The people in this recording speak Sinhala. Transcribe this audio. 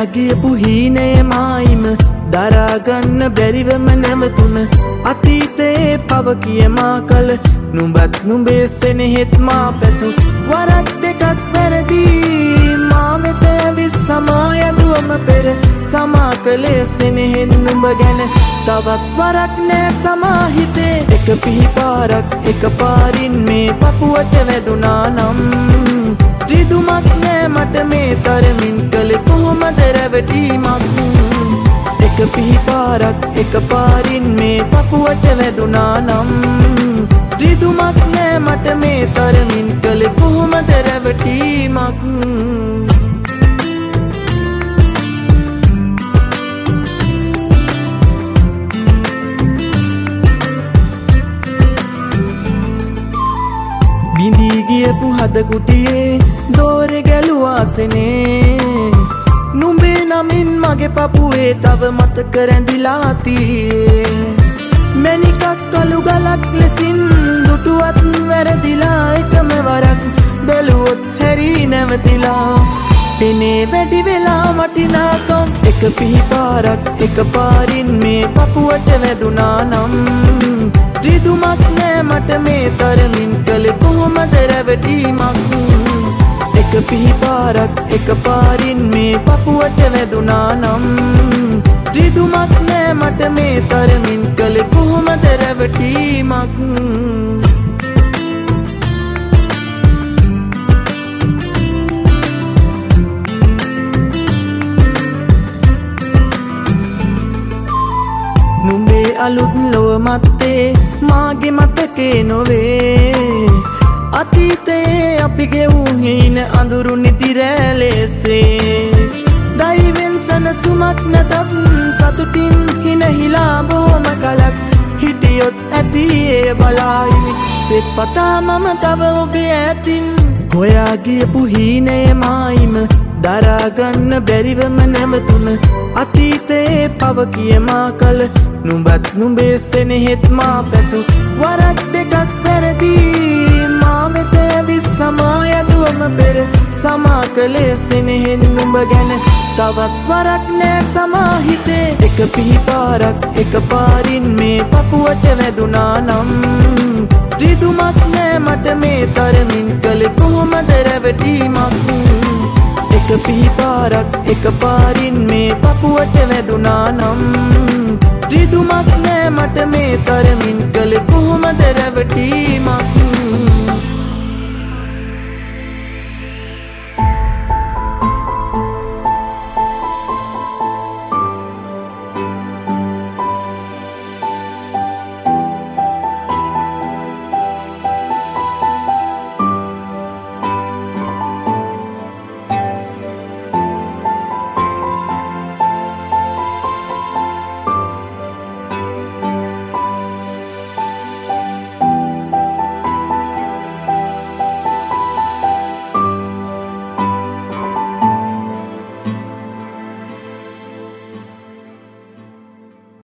හොයා ගියපු හීනය මායිම දරා ගන්න බැරිවම නැවතුන අතීතයේ පව කියමා කල නුඹත් නුඹේ සෙනෙහෙත් මා පැතු වරක් දෙකක් වැරදි මා වෙත ඇවිත් සමා යදුවම පෙර සමා කළේ සෙනෙහෙන් නුඹ ගැන තවත් වරක් නෑ සමා හිතේ එක පිහිපාරක් එක පාරින් මේ පපුවට වැදුනා නම් රිදුමක් නෑ මට මේ තරමින් කළේ කොහොමද රැවටීමක් එක පිහිපාරක් එක පාරින් මේ පපුවට වැදුනා නම් රිදුමක් නෑ මට මේ තරමින් කළේ කොහොමද රැවටීමක් බිඳී ගියපු හදකුටියේ දෝරෙ ගැලුවාසනේ නුඹේ නමින් මගේ පපුවේ තව මතක රැඳිලා තියේ මැණිකක් කළු ගලක් ලෙසින් දුටුවත් වැරදිලා එකම වරක් බැලුවොත් හැරී නැවතිලා පෙනේ වැඩි වෙලා වටිනාකම් එක පිහිපාරක් එක පාරින් මේ පපුවට වැදුනා නම් රිදුමක් නෑ මට මේ තරමින් කළේ කොහොමද රැවටීමක් එක පිහිපාරක් එක පාරින් මේ පපුවට වැදුනා නම් රිදුමක් නෑ මට මේ තරමින් කළේ කොහොමද රැවටීමක් නුඹේ අලුත් ලොව මත්තේ මාගේ මතකේ නොවේ අතීතයේ අපි ගෙවූ හීන අඳුරු නිතිරැලෙසේ දෛවෙන් සනසුමක් නැතත් සතුටින් හිනහිලා බොහොම කලක් හිටියොත් ඇති එය බලායිනි සෙත් පතා මම තව ඔබේ ඇතින් හොයා ගියපු හීනය මායිම දරා ගන්න බැරිවම නැවතුන අතීතයේ පව කියමා කල නුඹත් නුඹේ සෙනෙහෙත් මා පැතු වරක් දෙකක් වැරදි මා වෙත ඇවිත් සමා යදුවම පෙර සමා කළේ සෙනෙහෙන් නුඹ ගැන තවත් වරක් නෑ සමා හිතේ එක පිහිපාරක් එක පාරින් මේ පපුවට වැදුනා නම් රිදුමක් නෑ මට මේ තරමින් කළේ කොහොමද රැවටීමක් එක පිහිපාරක් එක පාරින් මේ පපුවට වැදුනා නම් රිදුමක් නෑ මට මේ තරමින් කළේ කොහොමද රැවටීමක්